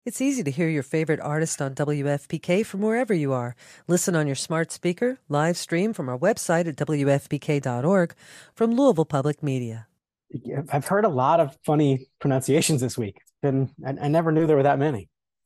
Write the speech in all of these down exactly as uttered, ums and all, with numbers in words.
It's easy to hear your favorite artist on W F P K from wherever you are. Listen on your smart speaker, live stream from our website at W F P K dot org from Louisville Public Media. I've heard a lot of funny pronunciations this week. It's been, I, I never knew there were that many.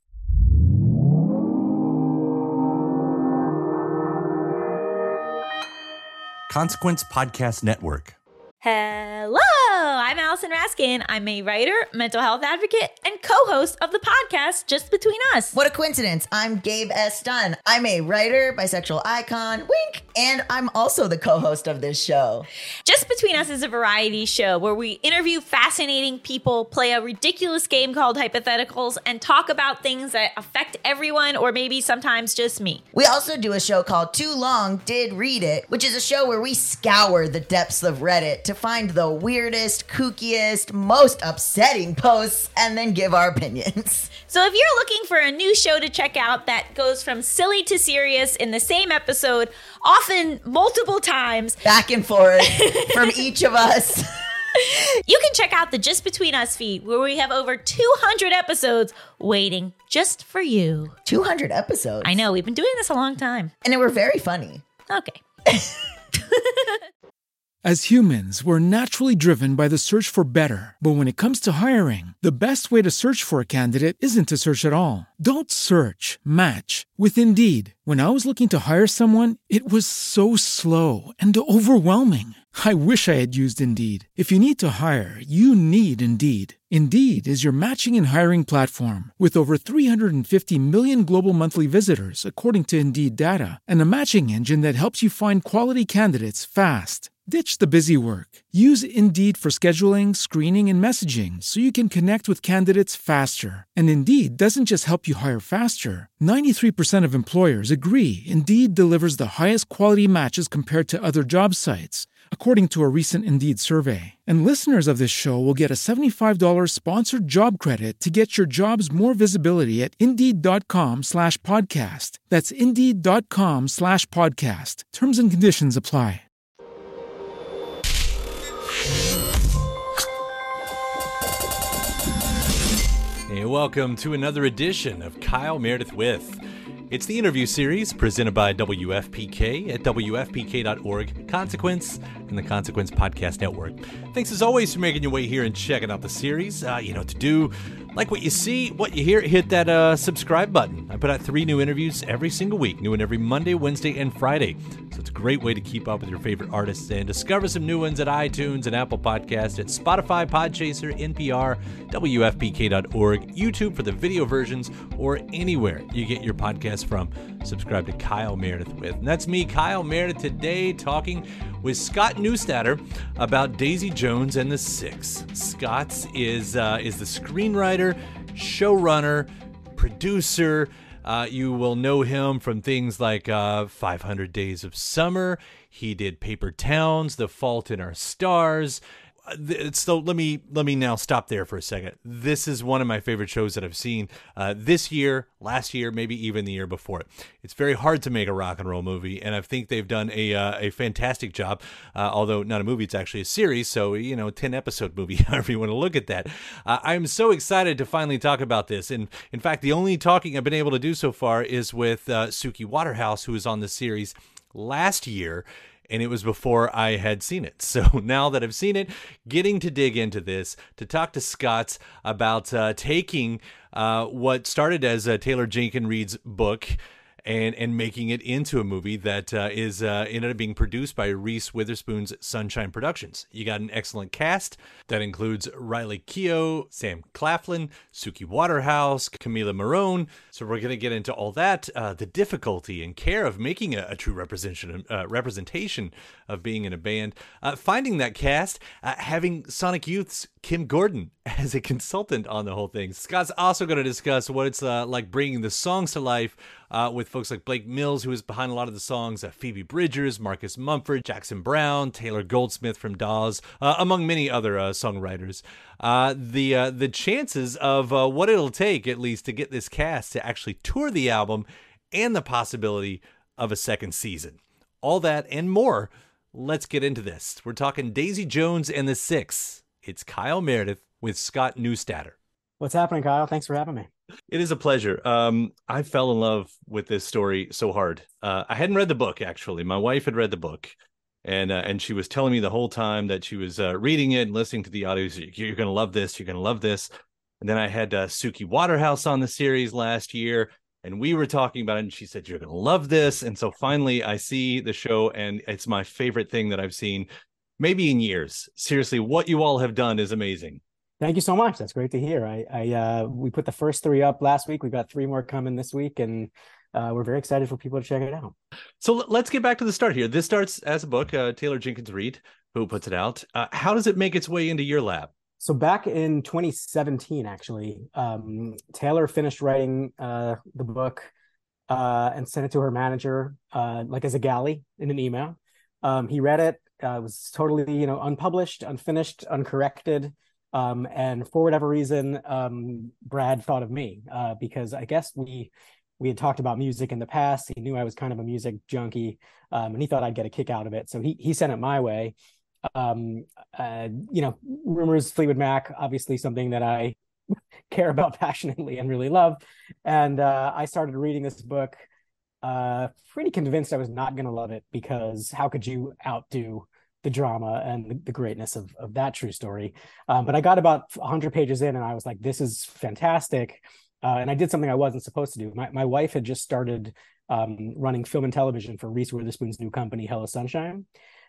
Consequence Podcast Network. Hello, I'm Allison Raskin. I'm a writer, mental health advocate, and co-host of the podcast Just Between Us. What a coincidence. I'm Gabe S. Dunn. I'm a writer, bisexual icon, wink, and I'm also the co-host of this show. Just Between Us is a variety show where we interview fascinating people, play a ridiculous game called Hypotheticals, and talk about things that affect everyone or maybe sometimes just me. We also do a show called Too Long Did Read It, which is a show where we scour the depths of Reddit to find the weirdest, kookiest, most upsetting posts and then give our opinions. So if you're looking for a new show to check out that goes from silly to serious in the same episode, often multiple times, back and forth from each of us, you can check out the Just Between Us feed where we have over two hundred episodes waiting just for you. two hundred episodes? I know, we've been doing this a long time. And they were very funny. Okay. As humans, we're naturally driven by the search for better. But when it comes to hiring, the best way to search for a candidate isn't to search at all. Don't search, match with Indeed. When I was looking to hire someone, it was so slow and overwhelming. I wish I had used Indeed. If you need to hire, you need Indeed. Indeed is your matching and hiring platform with over three hundred fifty million global monthly visitors, according to Indeed data, and a matching engine that helps you find quality candidates fast. Ditch the busy work. Use Indeed for scheduling, screening, and messaging so you can connect with candidates faster. And Indeed doesn't just help you hire faster. ninety-three percent of employers agree Indeed delivers the highest quality matches compared to other job sites, according to a recent Indeed survey. And listeners of this show will get a seventy-five dollars sponsored job credit to get your jobs more visibility at Indeed.com slash podcast. That's Indeed.com slash podcast. Terms and conditions apply. Hey, welcome to another edition of Kyle Meredith With. It's the interview series presented by W F P K at W F P K dot org, Consequence, and the Consequence Podcast Network. Thanks as always for making your way here and checking out the series. Uh, you know what to do. Like what you see, what you hear, hit that uh, subscribe button. I put out three new interviews every single week, new one every Monday, Wednesday, and Friday. So it's a great way to keep up with your favorite artists and discover some new ones at iTunes and Apple Podcasts, at Spotify, Podchaser, N P R, W F P K dot org, YouTube for the video versions, or anywhere you get your podcasts from. Subscribe to Kyle Meredith With. And that's me, Kyle Meredith, today talking with Scott Neustadter about Daisy Jones and the Six. Scott is uh, is the screenwriter, showrunner, producer. Uh, you will know him from things like uh, five hundred Days of Summer. He did Paper Towns, The Fault in Our Stars. So let me let me now stop there for a second. This is one of my favorite shows that I've seen uh, this year, last year, maybe even the year before it. It's very hard to make a rock and roll movie, and I think they've done a uh, a fantastic job. Uh, although not a movie, it's actually a series, so you know, ten episode movie, however you want to look at that. Uh, I'm so excited to finally talk about this, and in fact, the only talking I've been able to do so far is with uh, Suki Waterhouse, who was on the series last year. And it was before I had seen it. So now that I've seen it, getting to dig into this, to talk to Scott about uh, taking uh, what started as uh, Taylor Jenkins Reid's book and and making it into a movie that uh, is uh, ended up being produced by Reese Witherspoon's Sunshine Productions. You got an excellent cast that includes Riley Keough, Sam Claflin, Suki Waterhouse, Camila Morrone. So we're going to get into all that, uh, the difficulty and care of making a, a true representation uh, representation of being in a band, uh, finding that cast, uh, having Sonic Youth's Kim Gordon as a consultant on the whole thing. Scott's also going to discuss what it's uh, like bringing the songs to life uh, with folks like Blake Mills, who is behind a lot of the songs, uh, Phoebe Bridgers, Marcus Mumford, Jackson Brown, Taylor Goldsmith from Dawes, uh, among many other uh, songwriters. Uh, the uh, the chances of uh, what it'll take, at least, to get this cast to actually tour the album, and the possibility of a second season. All that and more. Let's get into this. We're talking Daisy Jones and the Six. It's Kyle Meredith with Scott Neustadter. What's happening, Kyle? Thanks for having me. It is a pleasure. Um, I fell in love with this story so hard. Uh, I hadn't read the book, actually. My wife had read the book, and uh, and she was telling me the whole time that she was uh, reading it and listening to the audios. You're going to love this. You're going to love this. And then I had uh, Suki Waterhouse on the series last year, and we were talking about it, and she said, you're going to love this. And so finally, I see the show, and it's my favorite thing that I've seen maybe in years. Seriously, what you all have done is amazing. Thank you so much. That's great to hear. I, I uh, we put the first three up last week. We've got three more coming this week, and uh, we're very excited for people to check it out. So let's get back to the start here. This starts as a book, uh, Taylor Jenkins Reid, who puts it out. Uh, how does it make its way into your lap? So back in twenty seventeen, actually, um, Taylor finished writing uh, the book uh, and sent it to her manager, uh, like as a galley in an email. Um, he read it. Uh, it was totally, you know, unpublished, unfinished, uncorrected. Um, and for whatever reason, um, Brad thought of me uh, because I guess we we had talked about music in the past. He knew I was kind of a music junkie, um, and he thought I'd get a kick out of it. So he he sent it my way. Um, uh, you know, Rumors, Fleetwood Mac, obviously something that I care about passionately and really love. And uh, I started reading this book, uh, pretty convinced I was not going to love it because how could you outdo the drama and the, the greatness of, of that true story. Um, but I got about one hundred pages in and I was like, this is fantastic. Uh, and I did something I wasn't supposed to do. My, my wife had just started um, running film and television for Reese Witherspoon's new company, Hello Sunshine.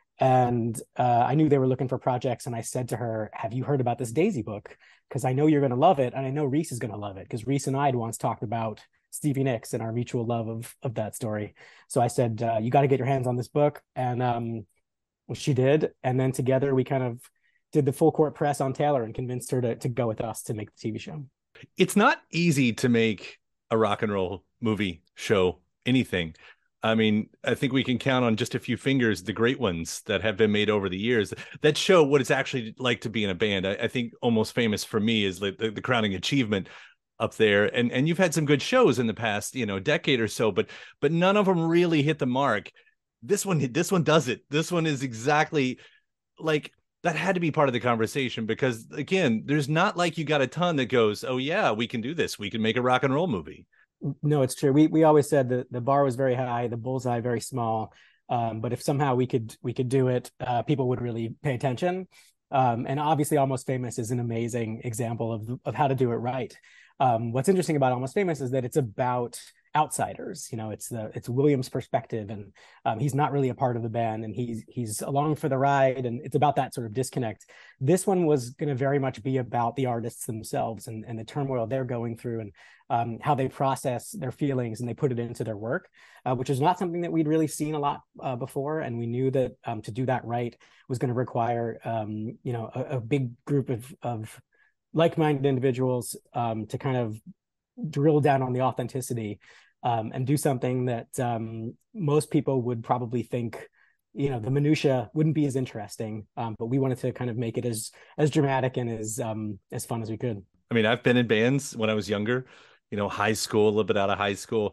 And uh, I knew they were looking for projects. And I said to her, have you heard about this Daisy book? Because I know you're going to love it. And I know Reese is going to love it because Reese and I had once talked about Stevie Nicks and our mutual love of, of that story. So I said, uh, you got to get your hands on this book. And um, well, she did. And then together we kind of did the full court press on Taylor and convinced her to, to go with us to make the T V show. It's not easy to make a rock and roll movie show, anything. I mean, I think we can count on just a few fingers the great ones that have been made over the years that show what it's actually like to be in a band. I, I think almost famous for me is the, the, the crowning achievement up there. And and you've had some good shows in the past, you know, decade or so, but but none of them really hit the mark. This one, this one does it. This one is exactly like that had to be part of the conversation because, again, there's not like you got a ton that goes, oh, yeah, we can do this. We can make a rock and roll movie. No, it's true. We we always said that the bar was very high, the bullseye very small. Um, but if somehow we could we could do it, uh, people would really pay attention. Um, and obviously, Almost Famous is an amazing example of of how to do it right. Um, what's interesting about Almost Famous is that it's about outsiders. You know, it's the it's William's perspective, and um, he's not really a part of the band, and he's he's along for the ride, and it's about that sort of disconnect. This one was going to very much be about the artists themselves and, and the turmoil they're going through, and um, how they process their feelings and they put it into their work, uh, which is not something that we'd really seen a lot uh, before, and we knew that um, to do that right was going to require um, you know a, a big group of of like-minded individuals um, to kind of drill down on the authenticity. Um, and do something that um, most people would probably think, you know, the minutia wouldn't be as interesting. Um, but we wanted to kind of make it as as dramatic and as um, as fun as we could. I mean, I've been in bands when I was younger, you know, high school, a little bit out of high school.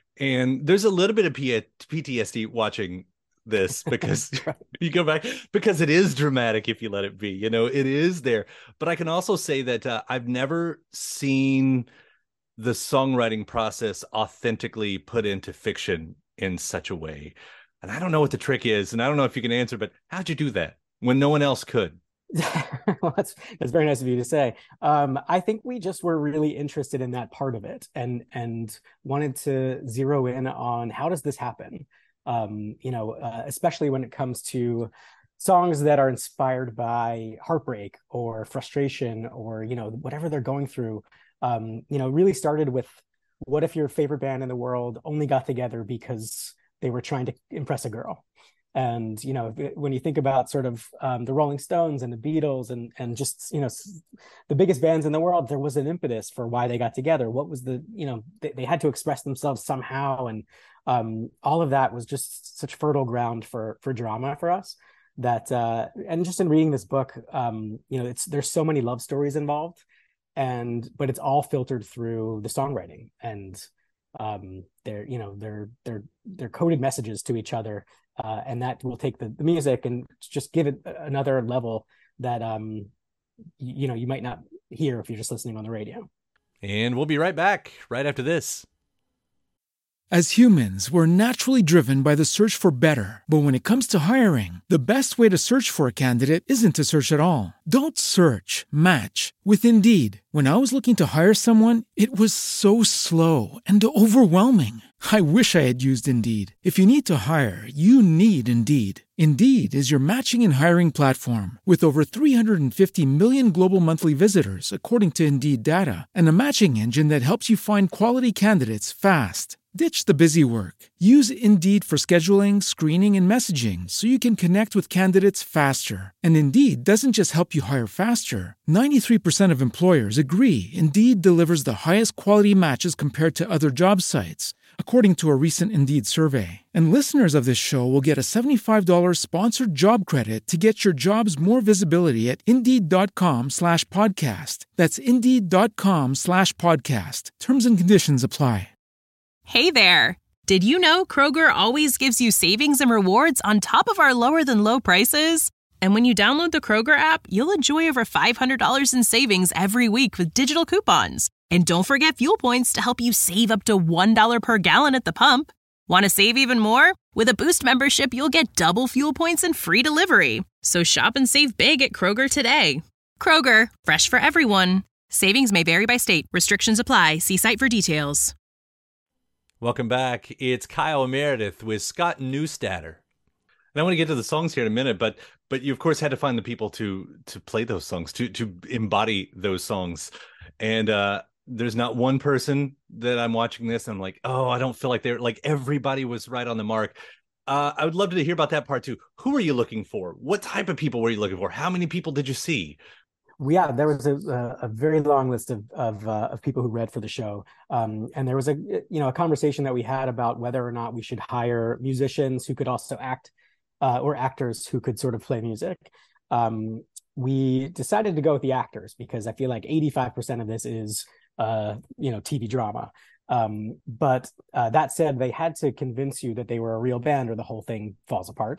And there's a little bit of P T S D watching this because right. you go back because it is dramatic if you let it be, you know, it is there. But I can also say that uh, I've never seen the songwriting process authentically put into fiction in such a way. And I don't know what the trick is, and I don't know if you can answer, but how'd you do that when no one else could? Well, that's that's very nice of you to say. Um, I think we just were really interested in that part of it, and and wanted to zero in on how does this happen. Um, you know, uh, especially when it comes to songs that are inspired by heartbreak or frustration or you know whatever they're going through. Um, you know, really started with what if your favorite band in the world only got together because they were trying to impress a girl? And, you know, when you think about sort of um, the Rolling Stones and the Beatles and and just, you know, the biggest bands in the world, there was an impetus for why they got together. What was the, you know, they, they had to express themselves somehow. And um, all of that was just such fertile ground for for drama for us that, uh, and just in reading this book, um, you know, it's there's so many love stories involved. And but it's all filtered through the songwriting, and um, they're you know they're they're they're coded messages to each other, uh, and that will take the, the music and just give it another level that um, you, you know you might not hear if you're just listening on the radio. And we'll be right back right after this. As humans, we're naturally driven by the search for better. But when it comes to hiring, the best way to search for a candidate isn't to search at all. Don't search, match with Indeed. When I was looking to hire someone, it was so slow and overwhelming. I wish I had used Indeed. If you need to hire, you need Indeed. Indeed is your matching and hiring platform with over three hundred fifty million global monthly visitors, according to Indeed data, and a matching engine that helps you find quality candidates fast. Ditch the busy work. Use Indeed for scheduling, screening, and messaging so you can connect with candidates faster. And Indeed doesn't just help you hire faster. ninety-three percent of employers agree Indeed delivers the highest quality matches compared to other job sites, according to a recent Indeed survey. And listeners of this show will get a seventy-five dollars sponsored job credit to get your jobs more visibility at Indeed.com slash podcast. That's Indeed.com slash podcast. Terms and conditions apply. Hey there! Did you know Kroger always gives you savings and rewards on top of our lower-than-low prices? And when you download the Kroger app, you'll enjoy over five hundred dollars in savings every week with digital coupons. And don't forget fuel points to help you save up to one dollar per gallon at the pump. Want to save even more? With a Boost membership, you'll get double fuel points and free delivery. So shop and save big at Kroger today. Kroger, fresh for everyone. Savings may vary by state. Restrictions apply. See site for details. Welcome back. It's Kyle Meredith with Scott Neustadter. And I want to get to the songs here in a minute, but but you of course had to find the people to to play those songs, to to embody those songs. And uh, there's not one person that I'm watching this and I'm like, oh, I don't feel like they're like everybody was right on the mark. Uh, I would love to hear about that part too. Who were you looking for? What type of people were you looking for? How many people did you see? Yeah, there was a, a very long list of of, uh, of people who read for the show, um, and there was a you know a conversation that we had about whether or not we should hire musicians who could also act, uh, or actors who could sort of play music. Um, we decided to go with the actors because I feel like eighty-five percent of this is uh, you know T V drama. Um, but uh, that said, they had to convince you that they were a real band, or the whole thing falls apart.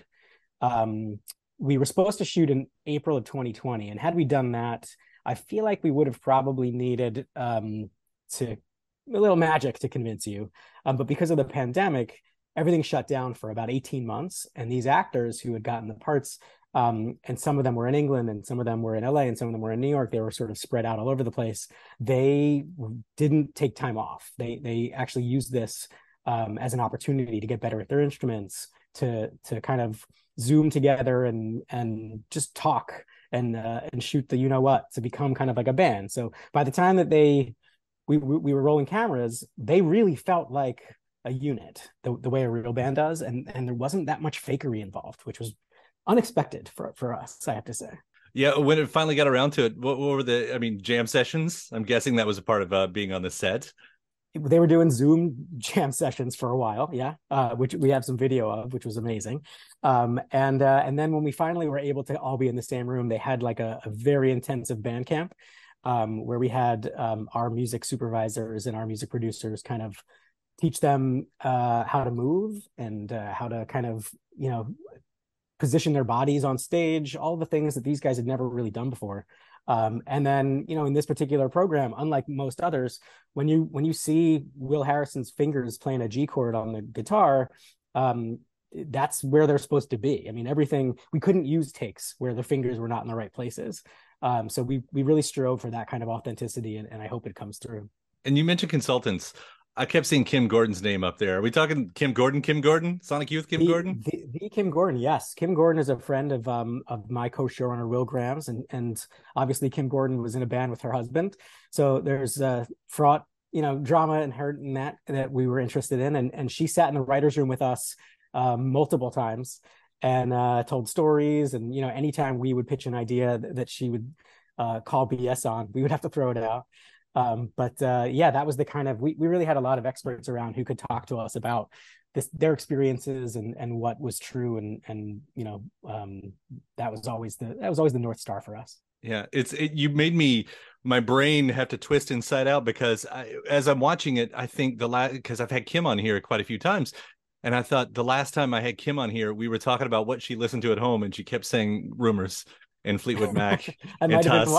Um, We were supposed to shoot in April of twenty twenty, and had we done that, I feel like we would have probably needed um, to a little magic to convince you. Um, but because of the pandemic, everything shut down for about eighteen months, and these actors who had gotten the parts, um, and some of them were in England, and some of them were in L A, and some of them were in New York. They were sort of spread out all over the place. They didn't take time off. They they actually used this um, as an opportunity to get better at their instruments, to to kind of Zoom together and and just talk and uh, and shoot the you know what to become kind of like a band. So by the time that they we we were rolling cameras, they really felt like a unit, the, the way a real band does, and and there wasn't that much fakery involved, which was unexpected for for us, I have to say. Yeah, when it finally got around to it, what, what were the I mean jam sessions? I'm guessing that was a part of uh, being on the set. They were doing Zoom jam sessions for a while, yeah, uh, which we have some video of, which was amazing. Um, and uh, and then when we finally were able to all be in the same room, they had like a, a very intensive band camp um, where we had um, our music supervisors and our music producers kind of teach them uh, how to move and uh, how to kind of, you know, position their bodies on stage, all the things that these guys had never really done before. Um, and then, you know, in this particular program, unlike most others, when you when you see Will Harrison's fingers playing a G chord on the guitar, um, that's where they're supposed to be. I mean, everything, we couldn't use takes where the fingers were not in the right places. Um, so we we really strove for that kind of authenticity, and, and I hope it comes through. And you mentioned consultants. I kept seeing Kim Gordon's name up there. Are we talking Kim Gordon, Kim Gordon, Sonic Youth, Kim the, Gordon? The, the Kim Gordon, yes. Kim Gordon is a friend of um of my co-showrunner Will Grams, and and obviously Kim Gordon was in a band with her husband. So there's uh, fraught, you know, drama inherent in that that we were interested in, and and she sat in the writers' room with us um, multiple times and uh, told stories, and you know, anytime we would pitch an idea that, that she would uh, call B S on, we would have to throw it out. Um, but uh, yeah, that was the kind of, we, we really had a lot of experts around who could talk to us about this, their experiences and, and what was true. And, and, you know, um, that was always the, that was always the North Star for us. Yeah. It's, it, you made me, my brain have to twist inside out because I, as I'm watching it, I think the last, cause I've had Kim on here quite a few times. And I thought the last time I had Kim on here, we were talking about what she listened to at home, and she kept saying Rumors and Fleetwood Mac. and Tusk. Why.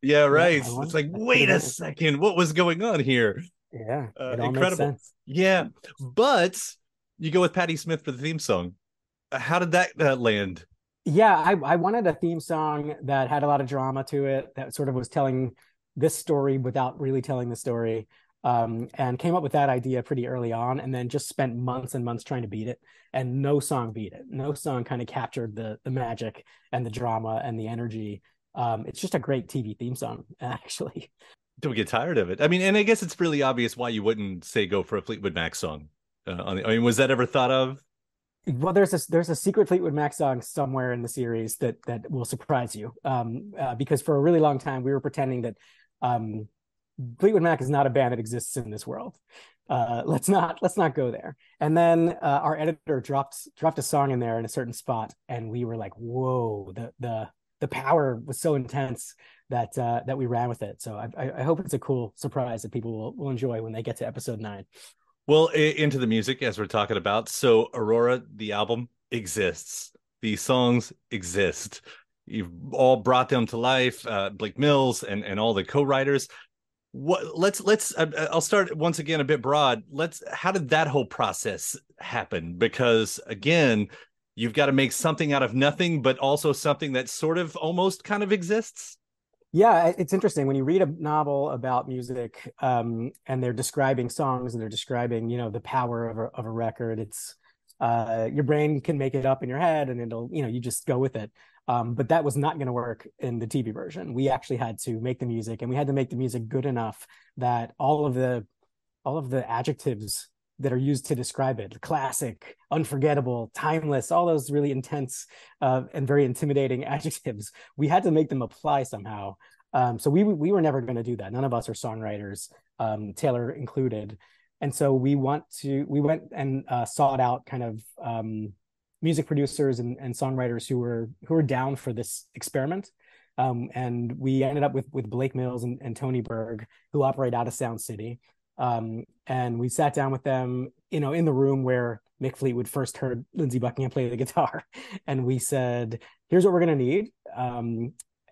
Yeah, right. Yeah, It's like, wait a second, what was going on here? Yeah, Uh, it all incredible. makes sense. Yeah, but you go with Patti Smith for the theme song. How did that uh, land? Yeah, I, I wanted a theme song that had a lot of drama to it, that sort of was telling this story without really telling the story, um, and came up with that idea pretty early on, and then just spent months and months trying to beat it, and no song beat it. No song kind of captured the the magic and the drama and the energy. Um, it's just a great T V theme song, actually. Don't get tired of it. I mean, and I guess it's really obvious why you wouldn't say go for a Fleetwood Mac song. Uh, on the, I mean, was that ever thought of? Well, there's a there's a secret Fleetwood Mac song somewhere in the series that that will surprise you, um, uh, because for a really long time we were pretending that um, Fleetwood Mac is not a band that exists in this world. Uh, let's not let's not go there. And then uh, our editor dropped dropped a song in there in a certain spot, and we were like, "Whoa!" The the the power was so intense that uh, that we ran with it. So I, I hope it's a cool surprise that people will, will enjoy when they get to episode nine. Well, into the music, as we're talking about. So Aurora, the album, exists. The songs exist. You've all brought them to life. Uh, Blake Mills and, and all the co-writers. What? Let's let's. Uh, I'll start once again a bit broad. Let's. How did that whole process happen? Because again, you've got to make something out of nothing, but also something that sort of almost kind of exists. Yeah, it's interesting when you read a novel about music, um, and they're describing songs and they're describing, you know, the power of a, of a record. It's uh, your brain can make it up in your head, and it'll, you know, you just go with it. Um, but that was not going to work in the T V version. We actually had to make the music, and we had to make the music good enough that all of the all of the adjectives that are used to describe it, classic, unforgettable, timeless, all those really intense uh, and very intimidating adjectives, we had to make them apply somehow. Um, so we we were never going to do that. None of us are songwriters, um, Taylor included. And so we want to we went and uh, sought out kind of um, music producers and, and songwriters who were who were down for this experiment. Um, and we ended up with with Blake Mills and, and Tony Berg, who operate out of Sound City. Um, and we sat down with them, you know, in the room where Mick Fleetwood first heard Lindsey Buckingham play the guitar. And we said, here's what we're going to need. Um,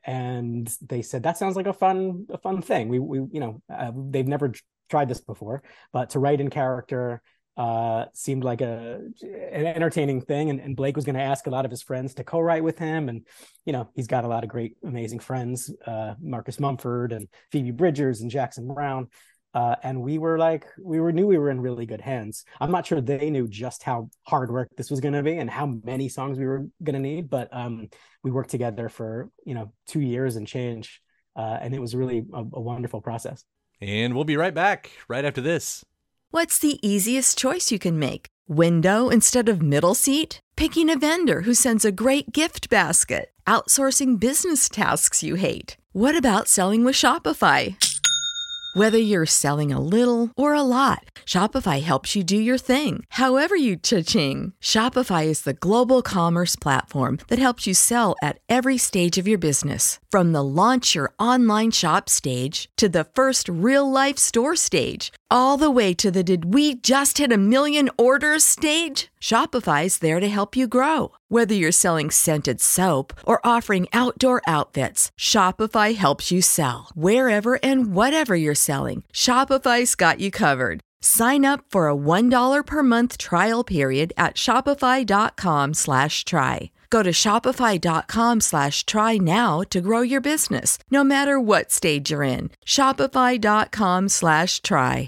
and they said, that sounds like a fun, a fun thing. We, we, you know, uh, they've never tried this before, but to write in character uh, seemed like a, an entertaining thing. And, and Blake was going to ask a lot of his friends to co-write with him. And, you know, he's got a lot of great, amazing friends, uh, Marcus Mumford and Phoebe Bridgers and Jackson Brown. Uh, and we were like, we were knew we were in really good hands. I'm not sure they knew just how hard work this was going to be and how many songs we were going to need, but um, we worked together for, you know, two years and change. Uh, and it was really a, a wonderful process. And we'll be right back right after this. What's the easiest choice you can make? Window instead of middle seat? Picking a vendor who sends a great gift basket? Outsourcing business tasks you hate? What about selling with Shopify? Whether you're selling a little or a lot, Shopify helps you do your thing, however you cha-ching. Shopify is the global commerce platform that helps you sell at every stage of your business. From the launch your online shop stage to the first real-life store stage, all the way to the did we just hit a million orders stage. Shopify's there to help you grow. Whether you're selling scented soap or offering outdoor outfits, Shopify helps you sell. Wherever and whatever you're selling, Shopify's got you covered. Sign up for a one dollar per month trial period at shopify.com slash try. Go to shopify.com slash try now to grow your business, no matter what stage you're in. Shopify.com slash try.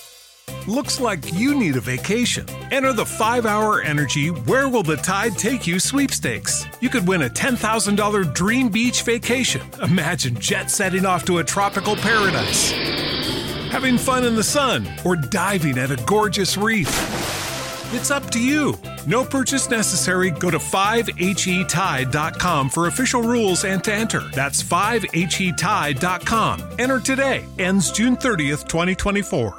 Looks like you need a vacation. Enter the five hour Energy Where Will the Tide Take You sweepstakes. You could win a ten thousand dollars dream beach vacation. Imagine jet setting off to a tropical paradise, having fun in the sun, or diving at a gorgeous reef. It's up to you. No purchase necessary. Go to five H E tide dot com for official rules and to enter. That's five H E tide dot com. Enter today. Ends June thirtieth, twenty twenty-four.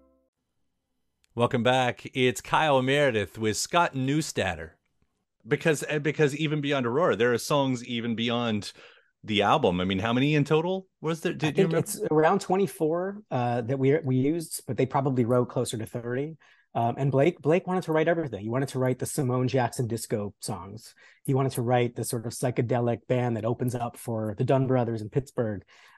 Welcome back. It's Kyle Meredith with Scott Neustadter. Because because even beyond Aurora, there are songs even beyond the album. I mean, how many in total was there? Did I you think remember? It's around twenty-four uh, that we we used, but they probably wrote closer to thirty. Um, and Blake Blake wanted to write everything. He wanted to write the Simone Jackson disco songs. He wanted to write the sort of psychedelic band that opens up for the Dunn Brothers in Pittsburgh.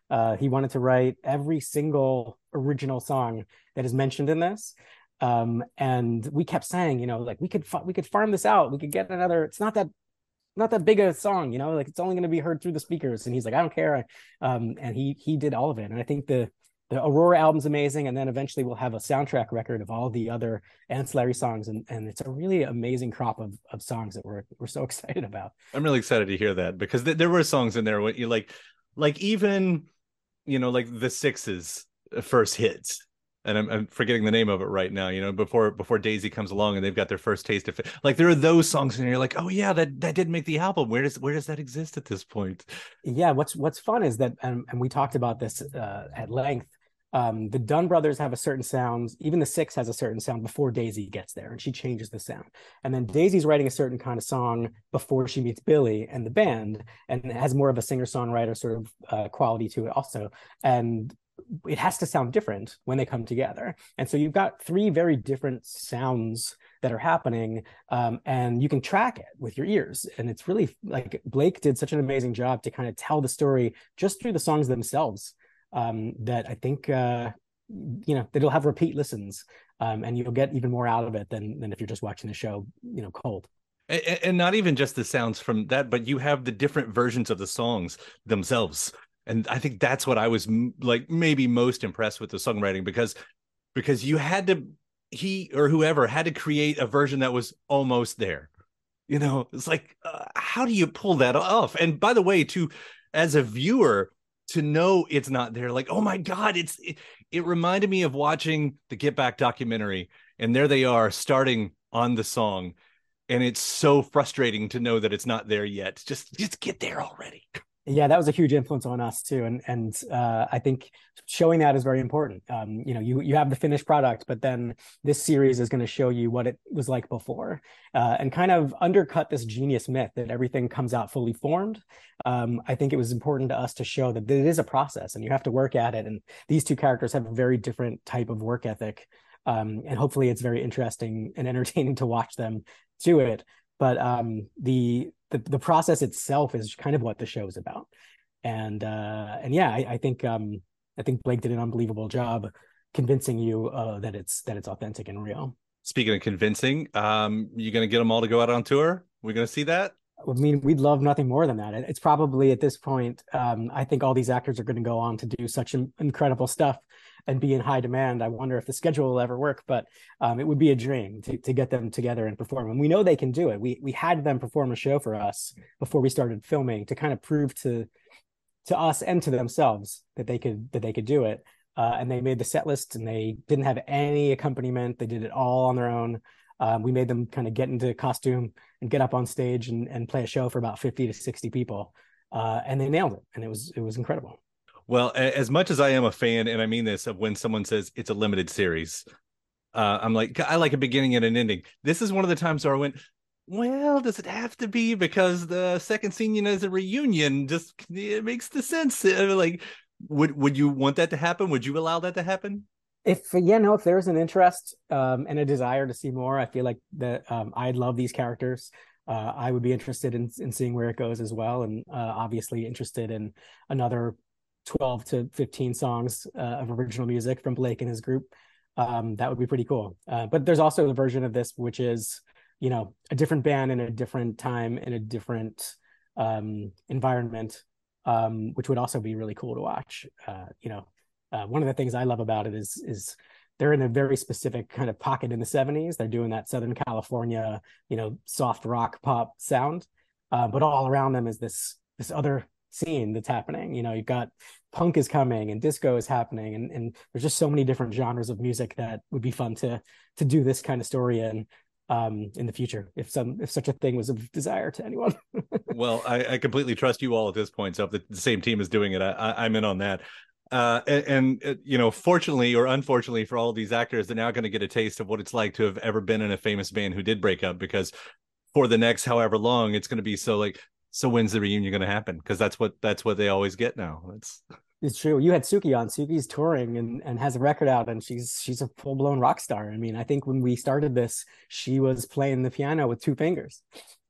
Uh, he wanted to write every single original song that is mentioned in this. Um, and we kept saying, you know, like we could we could farm this out. We could get another. It's not that not that big a song, you know, like it's only going to be heard through the speakers. And he's like, I don't care. Um, and he he did all of it. And I think the the Aurora album's amazing. And then eventually we'll have a soundtrack record of all the other ancillary songs. And, and it's a really amazing crop of, of songs that we're we're so excited about. I'm really excited to hear that, because th- there were songs in there when you like, like even, you know, like the Sixes first hits. And I'm, I'm forgetting the name of it right now, you know, before before Daisy comes along and they've got their first taste of it. Like there are those songs and you're like, oh yeah, that that did make the album. Where does where does that exist at this point? Yeah, what's what's fun is that, um, and we talked about this uh, at length. Um, the Dunn brothers have a certain sound. Even the Six has a certain sound before Daisy gets there, and she changes the sound. And then Daisy's writing a certain kind of song before she meets Billy and the band, and it has more of a singer-songwriter sort of uh, quality to it also. And it has to sound different when they come together. And so you've got three very different sounds that are happening, um, and you can track it with your ears. And it's really like Blake did such an amazing job to kind of tell the story just through the songs themselves, um, that I think, uh, you know, that it'll have repeat listens, um, and you'll get even more out of it than, than if you're just watching the show, you know, cold. And, and not even just the sounds from that, but you have the different versions of the songs themselves. And I think that's what I was like maybe most impressed with the songwriting, because because you had to, he or whoever had to create a version that was almost there. You know, it's like, uh, how do you pull that off? And by the way, to as a viewer, to know it's not there, like, oh my God, it's it, it reminded me of watching the Get Back documentary. And there they are starting on the song. And it's so frustrating to know that it's not there yet. Just just get there already. Yeah, that was a huge influence on us too, and and uh, I think showing that is very important. Um, you know, you you have the finished product, but then this series is going to show you what it was like before, uh, and kind of undercut this genius myth that everything comes out fully formed. Um, I think it was important to us to show that it is a process, and you have to work at it. And these two characters have a very different type of work ethic, um, and hopefully, it's very interesting and entertaining to watch them do it. But um, the The, the process itself is kind of what the show is about, and uh, and yeah, I, I think um, I think Blake did an unbelievable job convincing you uh, that it's that it's authentic and real. Speaking of convincing, um, you going to get them all to go out on tour? We're going to see that. I mean, we'd love nothing more than that. It's probably at this point, um, I think all these actors are going to go on to do such incredible stuff and be in high demand. I wonder if the schedule will ever work, but um, it would be a dream to, to get them together and perform. And we know they can do it. We we had them perform a show for us before we started filming to kind of prove to to us and to themselves that they could that they could do it. Uh, and they made the set list, and they didn't have any accompaniment. They did it all on their own. Um, we made them kind of get into costume and get up on stage and, and play a show for about fifty to sixty people. Uh, and they nailed it. And it was, it was incredible. Well, as much as I am a fan, and I mean this, of when someone says it's a limited series, uh, I'm like, I like a beginning and an ending. This is one of the times where I went, well, does it have to be? Because the second scene, you know, is a reunion. Just, it makes the sense. Like, would, would you want that to happen? Would you allow that to happen? If yeah, no, if there's an interest um, and a desire to see more, I feel like that um, I'd love these characters. Uh, I would be interested in in seeing where it goes as well, and uh, obviously interested in another twelve to fifteen songs uh, of original music from Blake and his group. Um, that would be pretty cool. Uh, but there's also the version of this which is, you know, a different band in a different time in a different um, environment, um, which would also be really cool to watch. Uh, you know. Uh, one of the things I love about it is is they're in a very specific kind of pocket in the seventies. They're doing that Southern California, you know, soft rock pop sound, uh, but all around them is this this other scene that's happening. You know, you've got punk is coming and disco is happening, and and there's just so many different genres of music that would be fun to to do this kind of story in um, in the future, if some if such a thing was of desire to anyone. Well, I, I completely trust you all at this point. So if the, the same team is doing it, I, I, I'm in on that. Uh, and, and uh, you know, fortunately or unfortunately for all of these actors, they're now going to get a taste of what it's like to have ever been in a famous band who did break up, because for the next however long, it's going to be so like, so when's the reunion going to happen? Because that's what that's what they always get now. It's it's true. You had Suki on. Suki's touring and, and has a record out, and she's she's a full blown rock star. I mean, I think when we started this, she was playing the piano with two fingers.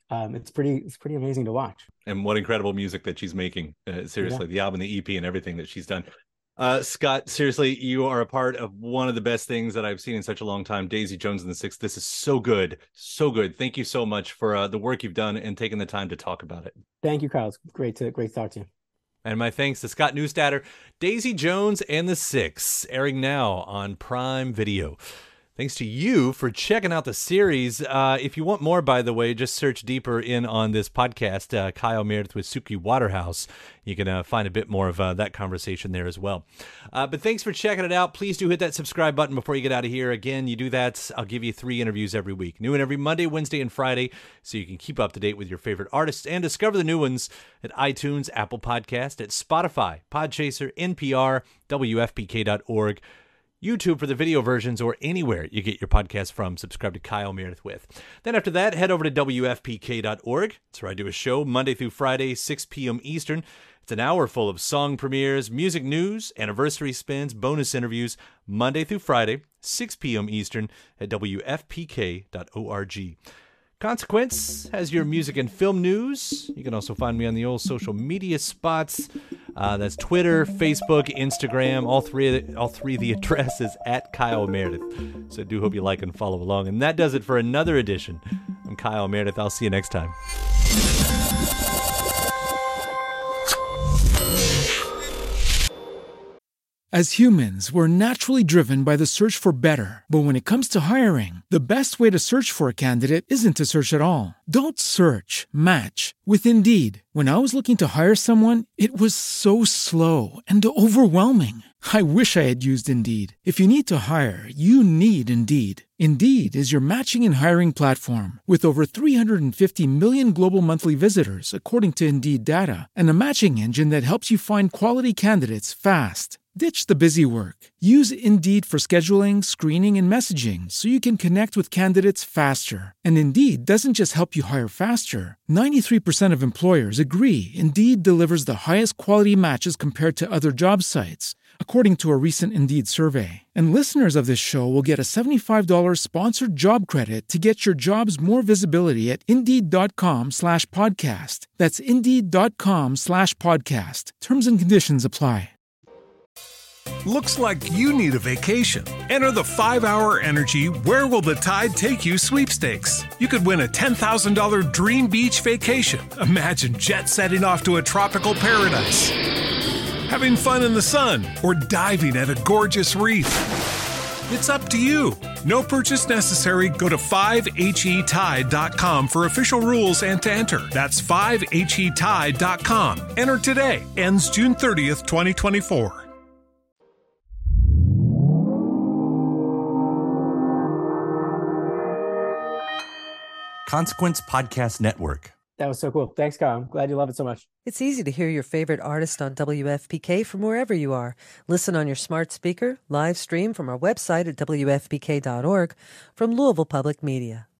Um, it's pretty it's pretty amazing to watch. And what incredible music that she's making. Uh, seriously, yeah. The album, the E P, and everything that she's done. Uh, Scott, seriously, you are a part of one of the best things that I've seen in such a long time, Daisy Jones and the Six. This is so good, so good. Thank you so much for uh, the work you've done and taking the time to talk about it. Thank you, Kyle. It's great to great to talk to you. And my thanks to Scott Neustadter, Daisy Jones and the Six, airing now on Prime Video. Thanks to you for checking out the series. Uh, if you want more, by the way, just search deeper in on this podcast, uh, Kyle Meredith with Suki Waterhouse. You can uh, find a bit more of uh, that conversation there as well. Uh, but thanks for checking it out. Please do hit that subscribe button before you get out of here. Again, you do that, I'll give you three interviews every week. New and every Monday, Wednesday, and Friday, so you can keep up to date with your favorite artists and discover the new ones at iTunes, Apple Podcast, at Spotify, Podchaser, N P R, W F P K dot org. YouTube for the video versions, or anywhere you get your podcast from. Subscribe to Kyle Meredith with. Then after that, head over to W F P K dot org. That's where I do a show Monday through Friday, six p.m. Eastern. It's an hour full of song premieres, music news, anniversary spins, bonus interviews, Monday through Friday, six p.m. Eastern at W F P K dot org. Consequence has your music and film news. You can also find me on the old social media spots. Uh, that's Twitter, Facebook, Instagram. All three of the, all three of the address is at Kyle Meredith. So I do hope you like and follow along. And that does it for another edition. I'm Kyle Meredith. I'll see you next time. As humans, we're naturally driven by the search for better. But when it comes to hiring, the best way to search for a candidate isn't to search at all. Don't search, match with Indeed. When I was looking to hire someone, it was so slow and overwhelming. I wish I had used Indeed. If you need to hire, you need Indeed. Indeed is your matching and hiring platform with over three hundred fifty million global monthly visitors, according to Indeed data, and a matching engine that helps you find quality candidates fast. Ditch the busy work. Use Indeed for scheduling, screening, and messaging so you can connect with candidates faster. And Indeed doesn't just help you hire faster. ninety-three percent of employers agree Indeed delivers the highest quality matches compared to other job sites, according to a recent Indeed survey. And listeners of this show will get a seventy-five dollars sponsored job credit to get your jobs more visibility at Indeed.com slash podcast. That's Indeed.com slash podcast. Terms and conditions apply. Looks like you need a vacation. Enter the five hour Energy Where Will the Tide Take You sweepstakes. You could win a ten thousand dollars dream beach vacation. Imagine jet setting off to a tropical paradise, having fun in the sun, or diving at a gorgeous reef. It's up to you. No purchase necessary. Go to five H E tide dot com for official rules and to enter. That's five H E tide dot com. Enter today. Ends June thirtieth, twenty twenty-four. Consequence Podcast Network. That was so cool. Thanks, Kyle. I'm glad you love it so much. It's easy to hear your favorite artist on W F P K from wherever you are. Listen on your smart speaker, live stream from our website at W F P K dot org, from Louisville Public Media.